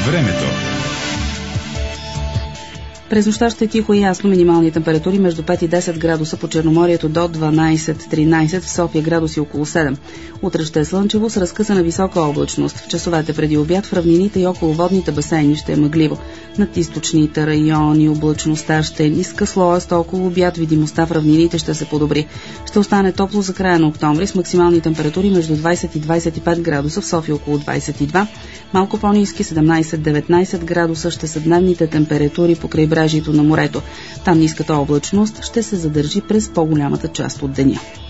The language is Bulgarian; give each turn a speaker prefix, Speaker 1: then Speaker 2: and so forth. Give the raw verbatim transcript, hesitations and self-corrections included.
Speaker 1: Времето.
Speaker 2: През нощта ще е тихо и ясно, минимални температури между пет и десет градуса по Черноморието до дванадесет-тринадесет, в София градуси около седем. Утре ще е слънчево с разкъсана висока облачност. В часовете преди обяд в равнините и около водните басейни ще е мъгливо. Над източните райони облачността ще е ниска, слоест, около обяд видимостта в равнините ще се подобри. Ще остане топло за края на октомври с максимални температури между двадесет и двадесет и пет градуса, в София около двадесет и два. Малко по-ниски седемнадесет-деветнадесет градуса ще са дневните температури по крайбрежието на морето. Там ниската облачност ще се задържи през по-голямата част от деня.